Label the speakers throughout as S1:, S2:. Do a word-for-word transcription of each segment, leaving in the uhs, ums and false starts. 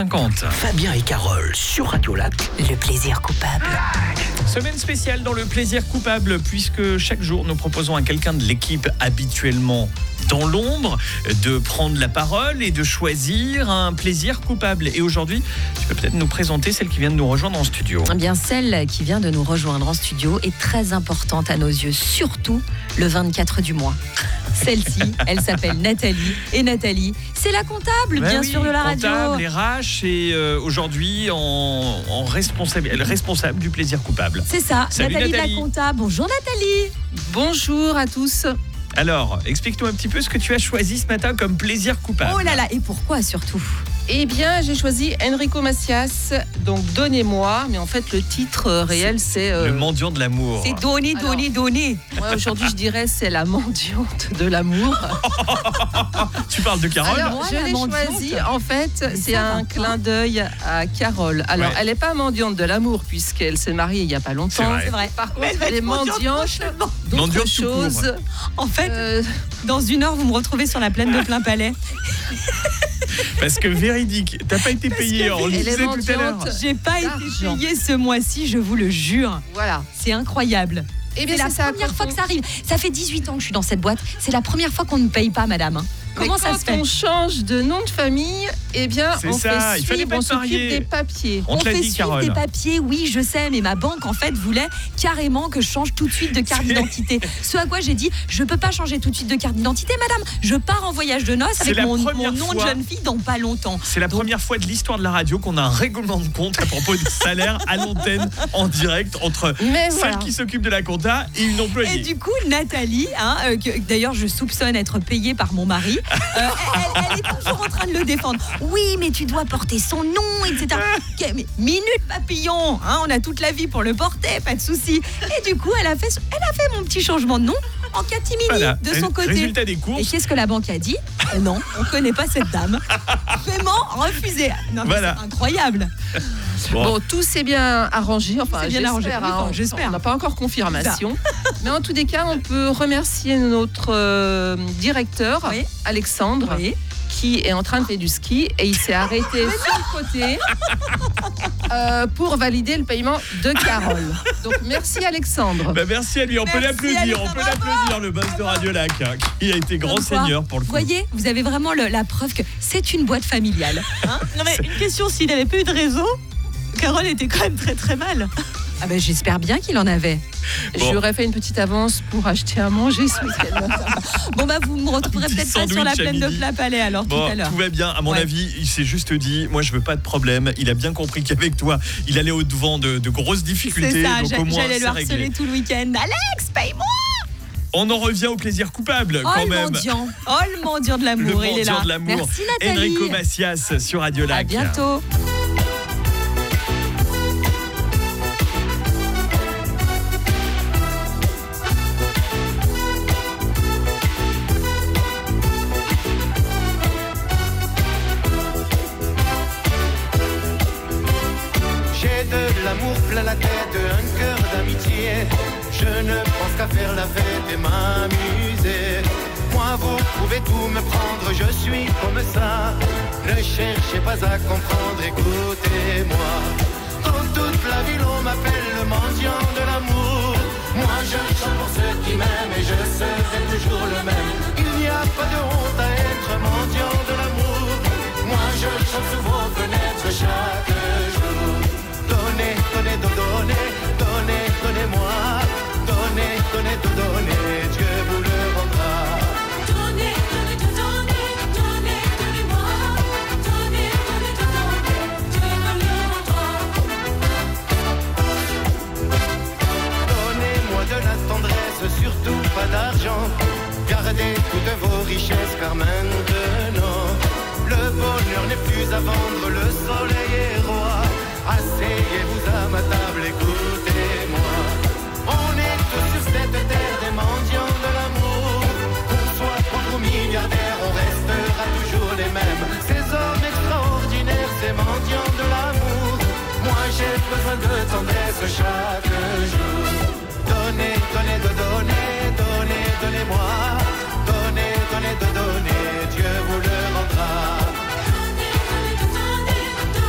S1: cinquante.
S2: Fabien et Carole sur Radio Lac.
S3: Le plaisir coupable.
S1: Semaine spéciale dans le plaisir coupable, puisque chaque jour nous proposons à quelqu'un de l'équipe habituellement dans l'ombre de prendre la parole et de choisir un plaisir coupable. Et aujourd'hui, tu peux peut-être nous présenter celle qui vient de nous rejoindre en studio.
S3: Eh bien, celle qui vient de nous rejoindre en studio est très importante à nos yeux, surtout le vingt-quatre du mois. Celle-ci, elle s'appelle Nathalie. Et Nathalie, c'est la comptable,
S1: Ben
S3: bien
S1: oui,
S3: sûr, de la radio.
S1: Comptable, R H, et euh, aujourd'hui en, en responsable, elle est responsable du plaisir coupable.
S3: C'est ça,
S1: Salut,
S3: Nathalie,
S1: Nathalie.
S3: la comptable. Bonjour Nathalie.
S4: Bonjour à tous.
S1: Alors, explique-nous un petit peu ce que tu as choisi ce matin comme plaisir coupable.
S3: Oh là là, et pourquoi surtout ?
S4: Eh bien, j'ai choisi Enrico Macias, donc Donnez-moi, mais en fait le titre euh, réel c'est... euh,
S1: Le mendiant de l'amour.
S3: C'est donner,
S4: Alors-
S3: donner, donner.
S4: moi, aujourd'hui je dirais c'est la mendiante de l'amour.
S1: Tu parles de Carole.
S4: Alors,
S3: moi,
S4: je
S3: la
S4: l'ai
S3: mendiante.
S4: choisi, en fait, c'est
S3: ça va
S4: un
S3: pas.
S4: clin d'œil à Carole. Alors,
S1: Ouais.
S4: elle n'est pas mendiante de l'amour puisqu'elle s'est mariée il n'y a pas
S1: C'est
S4: longtemps.
S1: vrai.
S3: C'est vrai.
S4: Par contre,
S3: Mais va
S4: elle est
S3: être mendiante
S4: mendiante
S3: prochainement.
S4: d'autres
S1: Mendiante tout court.
S4: choses.
S3: En fait,
S4: Euh,
S3: dans une heure, vous me retrouvez sur la plaine de Plein Palais.
S1: Parce que véridique, t'as pas été payé,
S3: que
S1: on le
S4: elle est
S1: disait tout à l'heure.
S4: mendiante.
S3: J'ai pas été
S4: D'argent.
S3: payée ce mois-ci, je vous le jure.
S4: voilà.
S3: C'est incroyable.
S4: Eh bien,
S3: C'est la
S4: c'est ça,
S3: première
S4: quand
S3: fois
S4: on-
S3: que ça arrive. Ça fait dix-huit ans que je suis dans cette boîte. C'est la première fois qu'on ne paye pas, madame. hein. Comment
S4: Mais
S3: ça
S4: quand
S3: se fait
S4: on change de nom de famille, eh bien,
S1: C'est
S4: on
S1: ça,
S4: fait
S1: il fallait
S4: suivre,
S1: pas
S4: on
S1: te marier.
S4: s'occupe des papiers.
S1: On te l'a
S3: fait
S1: dit,
S3: suivre
S1: Carole.
S3: des papiers, oui, je sais, mais ma banque, en fait, voulait carrément que je change tout de suite de carte
S1: C'est-
S3: d'identité. Ce à quoi j'ai dit, je peux pas changer tout de suite de carte d'identité, madame. Je pars en voyage de noces
S1: C'est
S3: avec
S1: la
S3: mon, mon
S1: première
S3: nom
S1: fois.
S3: de jeune fille dans pas longtemps.
S1: C'est la
S3: Donc-
S1: première fois de l'histoire de la radio qu'on a un règlement de compte à propos des salaires à l'antenne en direct entre
S4: Mais
S1: celle
S4: voilà.
S1: qui s'occupe de la compta et une employée.
S3: Et du coup, Nathalie, hein, euh, que d'ailleurs je soupçonne être payée par mon mari, euh, elle, elle est toujours en train de le défendre. Oui, mais tu dois porter son nom, et cetera. Ok, mais minute papillon, hein, on a toute la vie pour le porter, pas de souci. Et du coup, elle a fait, elle a fait mon petit changement de nom en catimini
S1: Voilà.
S3: de son côté.
S1: Résultat des
S3: Et
S1: courses.
S3: qu'est-ce que la banque a dit ? Euh, Non, on connaît pas cette dame. Paiement refusé. Non, mais
S1: Voilà.
S3: c'est incroyable.
S1: Bon.
S4: Bon, tout s'est bien arrangé. Enfin,
S3: C'est bien
S4: j'espère,
S3: arrangé. Oui,
S4: hein.
S3: enfin, j'espère.
S4: On n'a pas encore confirmation. Mais en tous les cas, on peut remercier notre euh, directeur,
S3: Oui.
S4: Alexandre,
S3: Oui.
S4: qui est en train de faire du ski et il s'est arrêté sur le côté euh, pour valider le paiement de Carole. Donc, merci Alexandre.
S1: Bah, merci à lui, on peut
S3: Merci,
S1: l'applaudir,
S3: Alexandre,
S1: on peut l'applaudir, le boss de Radio Lac, hein, qui a été grand
S3: Comme quoi,
S1: seigneur pour le
S3: Vous
S1: coup.
S3: voyez, vous avez vraiment le- la preuve que c'est une boîte familiale. Hein non mais une question, s'il n'avait pas eu de réseau, Carole était quand même très très mal. Ah ben j'espère bien qu'il en avait.
S1: Bon.
S4: J'aurais fait une petite avance pour acheter à manger ce week-end.
S3: Bon bah vous me retrouverez
S1: Un petit
S3: peut-être pas sur
S1: sandwich
S3: la
S1: à
S3: plaine de
S1: midi.
S3: Plein Palais alors
S1: Bon,
S3: tout à l'heure.
S1: tout va bien. À mon
S3: Ouais.
S1: avis, il s'est juste dit, moi je veux pas de problème. Il a bien compris qu'avec toi, il allait au-devant de, de grosses difficultés.
S3: C'est ça,
S1: donc
S3: j'a-
S1: au moins,
S3: j'allais le
S1: c'est
S3: harceler
S1: réglé.
S3: tout le week-end. Alex, paye-moi.
S1: On en revient au plaisir coupable
S3: Oh
S1: quand
S3: le
S1: même.
S3: mendiant, oh le mendiant de
S1: Le
S3: l'amour, il est
S1: mendiant
S3: là.
S1: de l'amour.
S3: Merci Nathalie.
S1: Enrico Macias sur Radio Lac.
S3: À bientôt.
S5: J'ai de l'amour plein la tête, un cœur d'amitié. Je ne pense qu'à faire la fête et m'amuser. Moi, vous pouvez tout me prendre, je suis comme ça. Ne cherchez pas à comprendre, écoutez-moi. Dans toute la ville, on m'appelle le mendiant de l'amour. Moi, je chante pour ceux qui m'aiment et je serai toujours le même. Il n'y a pas de honte à être mendiant de l'amour. Moi, je chante sous vos fenêtres chaque jour. Donnez, donnez, do- donnez, donnez, donnez-moi. Donnez, donnez, do- donnez, Dieu vous le rendra.
S6: Donnez, donnez, tout donnez, donnez, donnez-moi. Donnez, donnez, tout donnez, Dieu me le rendra.
S5: Donnez-moi de la tendresse, surtout pas d'argent. Gardez toutes vos richesses car maintenant le bonheur n'est plus à vendre, le soleil est roi. Asseyez-vous à ma table, écoutez-moi. On est tous sur cette terre des mendiants de l'amour. Qu'on soit pauvre ou milliardaire, on restera toujours les mêmes. Ces hommes extraordinaires, ces mendiants de l'amour. Moi j'ai besoin de tendresse chaque jour. Donnez, donnez, de donner, donnez, donnez-moi. Donnez, donnez, de donner, Dieu vous le rendra.
S6: Donnez, donnez, tout donnez,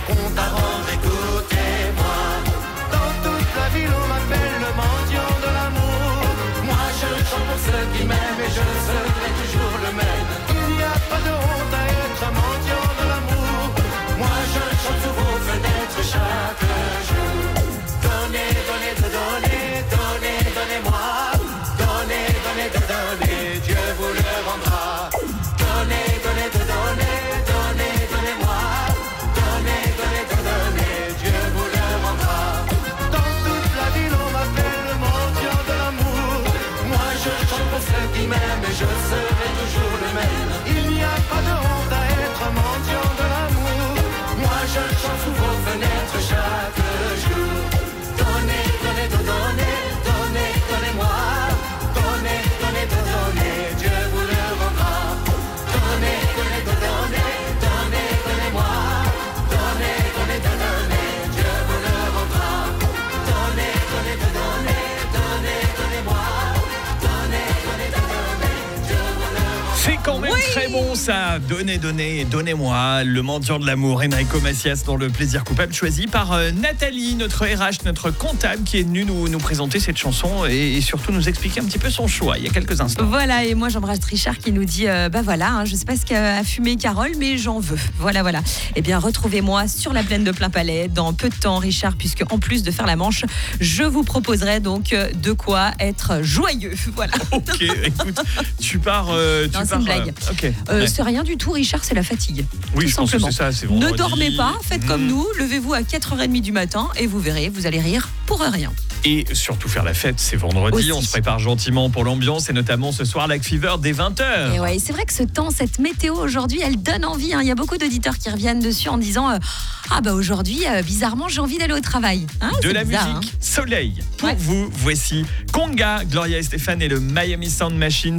S5: compte à rendre, écoutez-moi. Dans toute la ville on m'appelle le mendiant de l'amour. Moi je chante pour ceux qui m'aiment et je serai toujours le même. Il n'y a pas de honte à être un mendiant de l'amour. Moi je chante sous vos fenêtres chaque jour. Donnez, donnez, de donnez, donnez, donnez-moi. Donnez, donnez, de donnez, Dieu vous le rendra. Donnez, donnez, de donnez, donnez, donnez-moi. Donnez, donnez, de donnez, Dieu vous le rendra. Dans toute la ville on m'appelle le mendiant de l'amour. Moi je chante pour ceux qui m'aiment et je serai toujours le même. Il n'y a pas de honte à être un mendiant de l'amour. Moi je chante sous vos fenêtres chaque jour. Donnez, donnez, de donnez, donnez, donnez-moi. Donnez, donnez, de donnez, Dieu vous le rendra. Donnez, donnez, de donnez, donnez, donnez-moi. Donnez, donnez, de donnez, Dieu vous le rendra. Donnez, donnez, de donnez, donnez, donnez-moi. Donnez, donnez, de donnez, Dieu vous le rendra.
S1: C'est quand même très bon ça. Donnez, donnez, donnez-moi. Le mendiant de l'amour, Enrico Macias dans le plaisir coupable, choisi par euh, Nathalie, notre R H, notre comptable, qui est venue nous, nous présenter cette chanson et, et surtout nous expliquer un petit peu son choix il y a quelques instants.
S3: Voilà, et moi j'embrasse Richard qui nous dit euh, bah voilà, hein, je sais pas ce qu'a fumé Carole, mais j'en veux. Voilà, voilà. Eh bien, retrouvez-moi sur la plaine de Plain-Palais dans peu de temps, Richard, puisque en plus de faire la manche, je vous proposerai donc euh, de quoi être joyeux. Voilà.
S1: Ok, écoute, tu pars. Euh, tu
S3: Non, c'est
S1: pars,
S3: une blague.
S1: euh, ok.
S3: Euh,
S1: Ouais.
S3: C'est rien du tout, Richard, c'est la fatigue.
S1: Oui,
S3: tout
S1: je pense que
S3: simplement.
S1: c'est ça, c'est
S3: Ne
S1: vendredi.
S3: dormez pas, faites comme
S1: Mhm.
S3: nous, levez-vous à quatre heures trente du matin et vous verrez, vous allez rire pour rien.
S1: Et surtout faire la fête, c'est vendredi.
S3: Aussi.
S1: On se prépare gentiment pour l'ambiance et notamment ce soir, Lac Fever dès vingt heures.
S3: Et ouais, c'est vrai que ce temps, cette météo aujourd'hui, elle donne envie. Hein. Il y a beaucoup d'auditeurs qui reviennent dessus en disant euh, ah bah aujourd'hui, euh, bizarrement, j'ai envie d'aller au travail. Hein,
S1: De
S3: c'est
S1: la
S3: bizarre,
S1: musique
S3: hein.
S1: soleil. Pour
S3: Ouais.
S1: vous, voici Conga, Gloria Estefan et le Miami Sound Machine.